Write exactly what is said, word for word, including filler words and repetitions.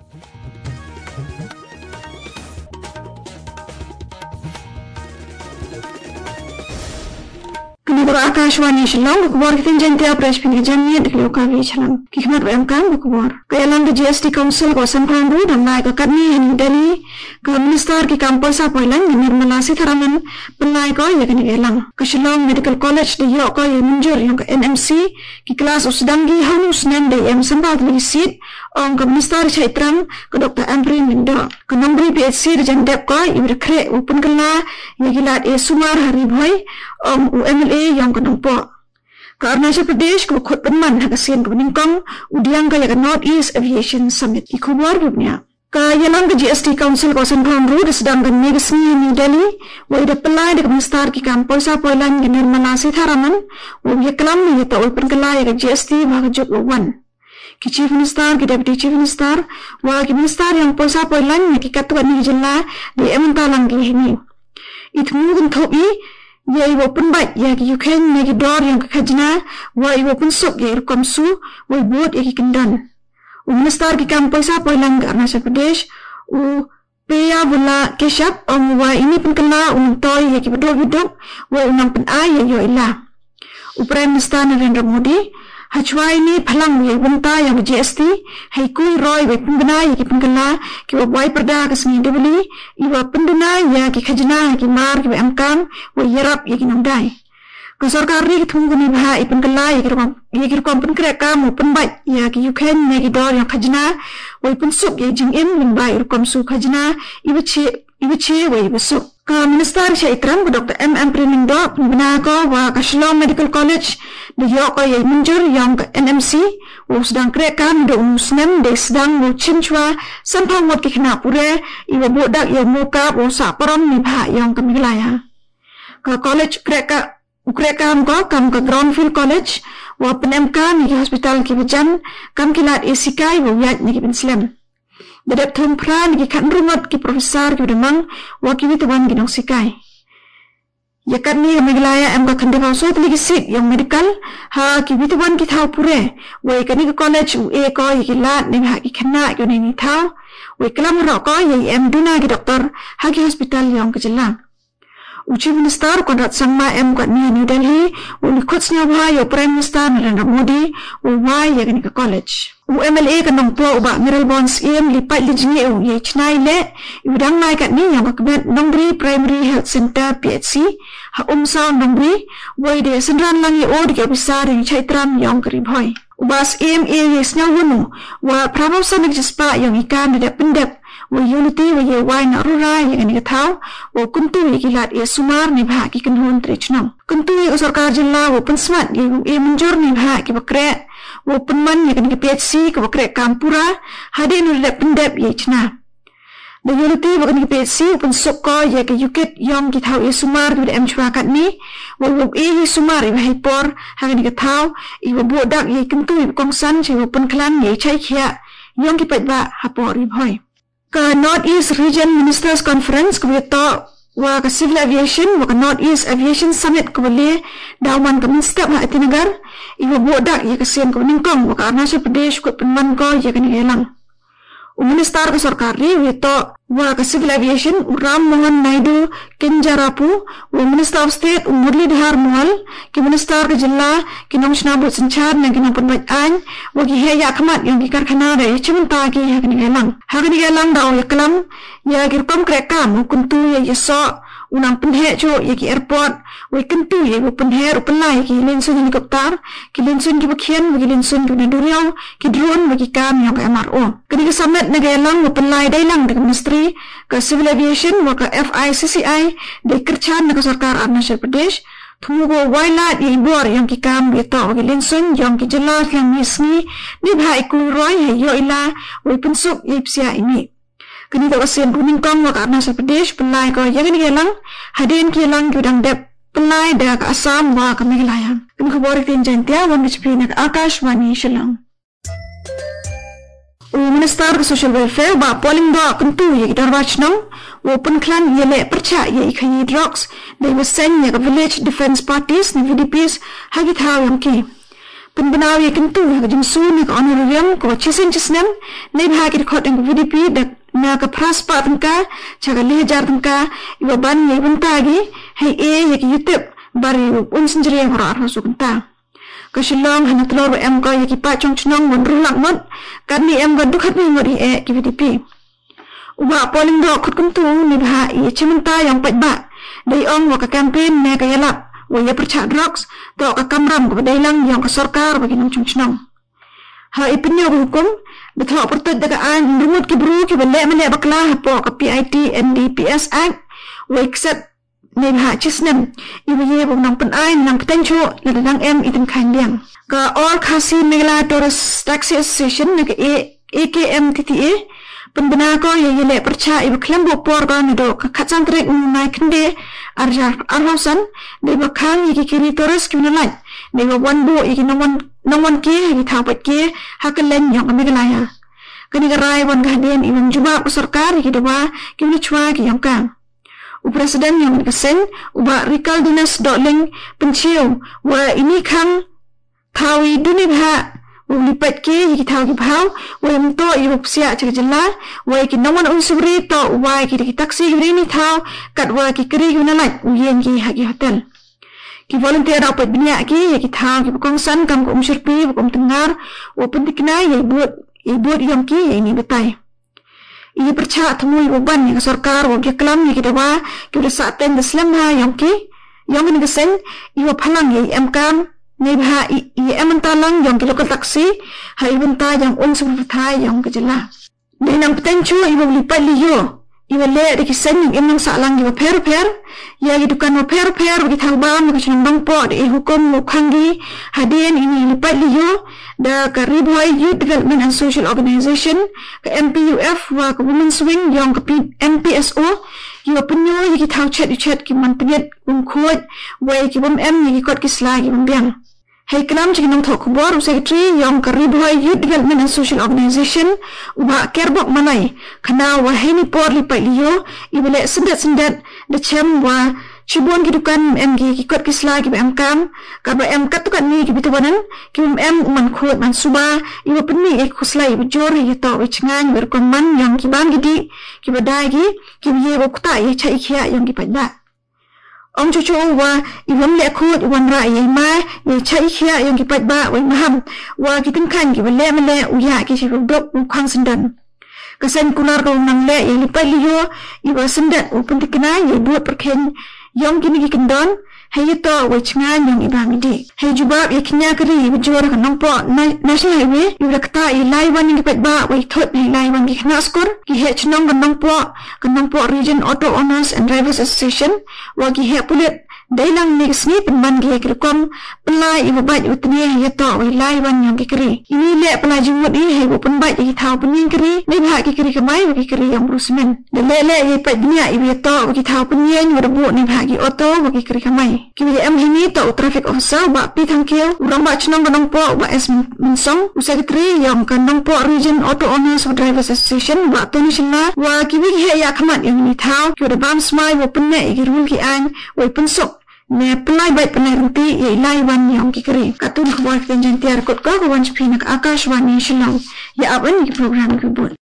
Kenapa Akashwani Shillong Bukbor Kitin Jantia Press Pingi Jamia Dikloka Vichalam Kikmat Wemkam Bukbor Kayalang the G S T Council ko Sampang Road and Naika Katni in Delhi Ka Minister ki Kamposa Poilang Nirmala Sitharaman Penai ko yakni Gelang Ka Shillong Medical College de Yok ko Munjur yung N M C ki kelas usdangi hanus nan de em sempat lisit ong ka Minister Chaitram ka Doctor Ambri Mindo ka nombri P H C de Jandep ko ibra kre upun kala yagilat e sumar hari bhai ong U M L A yang kanong po. Ka Arunachal Pradesh ko khut panman hagasin ko ningkong udiang ka yaga North East Aviation Summit ikubor bubnya. Ka yalang ka G S T Council ko Sampang Road sedang kan negasni New Delhi wa ida pelai de Minister ki Kamposa Poilang Nirmala Sitharaman wa yaklam ni ta ul perkala yaga G S T bhagajut wan. Ki Chief Minister ki Deputy Chief Minister wa ki Minister yang Poisa Poilang ni ki katuan ni jilla di emuntalang ki hini. Itu mungkin thobi ya ibu pun baik ya ki yuken negi dor yang kekajna wa ibu pun sup ya irkom su wa ibu ya ki kendan u Minister ki Kamposa Poilang Arunachal Pradesh u peya bula keshap om wa ini pun kena un toy ya ki bedok bedok wa unang pun ay ya yo ila u Prime Minister Narendra Modi hachwa ini phalang ya bunta yang G S T hai kui roy wa pun bena ya ki pun kena ki wa boy perda ka sengi debeli iwa penduna ya ki khajna ki mar ki amkam wa yarap ya ki nangdai ka sarkar ri thung ni bha ipun kala ya ki rom ya ki kom pun kre ka mu pun bai ya ki yuken ne ki dor yang khajna wa pun sup ya jing in min bai ru kom su khajna iwa che iwa che wa iwa sup ka Minister Chaitram ko Doctor M M Primindo bina ko wa ka Shillong Medical College de Yok ko ya munjur yang ka N M C wa sedang kre kam do musnem de sedang mu chinchwa sampang wat ki khna pure iwa bodak ya muka wa sa param ni bha yang ka miglaya ka college kre ka ukre kam ko kam ka Groundfield College wa penem kam ni hospital ki bejan kam kilat isikai wa yat ni ki penslam Dadap thumpra ni kan rumot ki profesor ki demang wa ki witawan ki nong sikai. Ya kan ni miglaya am ka khande so tli ki sit yang medical ha ki witawan ki thau pure wa ka ni college u e ko ki lat ni ha ki khna ki ni thau wa klam ro ko ye am duna ki doctor ha ki hospital yang ki jlang. Chief Minister Konrad Sangma M kat ni New Delhi uli kutsnya wa yo Prime Minister Narendra Modi u wa ya kan ka college. U M L A kan nong po ba Miral Bonds em lipat li jinge u ye chnai le udang nai kat ni yang ka Nongbri Primary Health Center P H C ha umsa Nongbri wa de sendran lang ye od ki besar yang Chaitram yang krib hoy. Ubas em e ye snya wunu wa pramosan ni jispa yang ikan de pendep wa unity wa ye wai na rura ye ni thau wa kuntu ye kilat ye sumar ni bha ki kanhun trichnam kuntu ye sarkar jilla wa pensmat ye ye munjur ni bha ki bakre wa penman ye ni P H C ki bakre kampura hade ni de pendep ye chna the unity wa ni P H C pun sokko ye ki yukit yong ki thau ye sumar ki de em chwa kat ni wa wa ye sumar ye hai por ha ni ki thau i wa bodak ye kuntu ye kongsan che wa pen klan ye chai khia yong ki patba ha por ri bhoi ka North East Region Ministers Conference ko to wa ka Civil Aviation wa ka North East Aviation Summit ko le dawan ka minister ha atinagar iwa bodak ye ka sen ko ningkong wa ka Arunachal Pradesh ko penman ko ye ka ni elang u minister ka sarkar ri wi to wa ka Civil Aviation Ram Mohan Naidu Kenjarapu wa Minister of State Murlidhar Mohal ki minister ka jilla ki nong snabut sanchar na ki nong panbat an wa ki he ya khamat yang ki karkhana re chimunta ki ha ni elang ha ni elang daw ya kalam ya ki kom krekam kuntu ya yeso unang penhe cho ya ki airport wa kuntu ya bu penhe ru pelai ki lensun helikopter ki lensun ki bakhian ki lensun ki duriau ki drone wa ki kam yang M R O kini ka summit na elang wa pelai dai lang de ministry ka Civil Aviation wa ka F I C C I de kerchan na ka sarkar Arunachal Pradesh thumugo wailat ye bor yang ki kam bi to ki lensun yang ki jela yang misni ni bhai ku roi he yo ila wa pensuk ye psia ini kini tak asin kuning kong wa ka Arunachal Pradesh pelai ko yang ni gelang hadin ki lang ki dang dep pelai da ka Assam wa ka Meghalaya kini khabor tin jantia wan H P nak Akashwani Shillong Minister ka Social Welfare ba polling do kuntu ye darwachnam open clan ye le percha ye khayi drugs they were send ye ka Village Defence Parties ni V D Ps hagi thaw yang ki penbenaw ya kentu ya jumsu ni ko honorarium ko chisen chisnem nei bha ki khot eng V D P dak na ka praspa tangka chaga lejar tangka iba ban ye banta gi hei e ya ki youtube bari un sinjri hora ar su kanta ka shilong hana tlor em ko ya ki pa chong chnong mon rulak mot kan ni em ga dukhat ni ngori e ki V D P uba polling do khut kuntu ni bha ye chimanta yang pat ba dei ong wa ka campaign ne ka yalap wa ya percha drugs to ka kamram ko dei lang yang ka sarkar bagi nang chung chnong ha ipinyo hukum betul pertut daga an rumut ki bru ki bele mele bakla po ka P I T N D P S Act wa accept ne bha chisnem ibu ye bong nang pen ai nang potential le dang em itin khan liang ka all khasi megla tourist taxi association ne ka A K M T T A penbena ko ye yele percha ibu klembo por ka ni do ka khachang trek nai khinde arjar arhausan de bakhang ye kiri tourist ki nalai de wan bo ye nawan nawan ke ye thapat ke hakalen yang meglaya kani garai wan gaden ibang juba ko sarkar ki dawa ki ni chwa ki yang kang u presiden yang kesen uba rikal dinas doling penchiu wa ini khang thawi duni bha ulipat ke ki thaw ki bhaw wa mto ibu sia chajala wa ki nawan unsuri to wa ki ki taxi ri ni thaw kat wa ki kri ki nalai u yen ki ha ki hotel ki volunteer dapat binya ki ki thaw ki kong san kam ko umsirpi ko tengar wa pentikna ye buat ye buat yang ki ini betai i percha thamui uban ni sarkar wa ki klam ni ki dawa ki sa ten islam ha yang ki yang ni gesen i wa phalang ye em kam nei bha i em talang yang ki lokal taksi hai bunta yang unsur thai yang kejela nei nang potential i wa lipat liyo i wa le de ki sen em nang sa lang i wa per per ya gi dukan wa per per gi thang ba ma ki bang po de hukum mo khangi hadien ini lipat liyo da ka Ribuai Youth Development and Social Organization ka M P U F wa ka Women's Wing yang ka M P S O yo penyo yi ki thau chat chat ki man pnyet um khot wa ki bom em ni ki kot ki sla ki bom biang hei klam chi nong thok bor secretary yang ka Ribuai Youth Development and Social Organization uba kerbok manai khana wa hei ni por li pa liyo ibele sendat sendat de chem wa chibon ki dukan em gi ki kot ki sla ki em kam ka ba em kat tukan ni ki bitawanan ki em man khot man suba iwa penni e khusla ibu jori yi to wich ngan ber kon man yang ki bang gidi ki badai gi ki ye bo kuta ye chai khia yang ki pada ong chu chu wa iwam le khot wan ra ye ma ye chai khia yang ki pada wa maham wa ki tin khan ki le mele u ya ki shi dok u khang sindan kasen kular ko nang le ye lipai liyo iwa sindat u pentikna ye buat perken yang kini ki kendon hei to wich ngan yang ibang di hei jubab ye knya kri bujur kan nongpo national highway yu kta i lai wan ni pet ba wai thot ni lai wan ki khna skor ki he chnong kan nongpo kan nongpo region auto owners and drivers association wa ki he pulit dailang ni sni penman ki kerkom pelai ibu bat utni hei to wai lai wan yang ki kri ini le pelai jumut i hei bu penbat ki thau pening kri ni ba ki kri kemai ki kri yang brusmen de le le ye pet dunia ibu to ki thau penyen rebu ni ba ki auto wa ki kri kemai ki em hini to traffic officer ba pi thangkeu urang ba chnong kanong po ba es minsong secretary yang kanong po region auto owners and drivers association ba to ni sila wa ki wi he ya khamat yang ni thau ki de bam smai wa penne ki rul ki an wa pensok ne pelai baik penerti ye lai wan yang ki kri katun khwar kenjan tiar kot ko wan chpina akashwani shilong ya aban ki program ki bol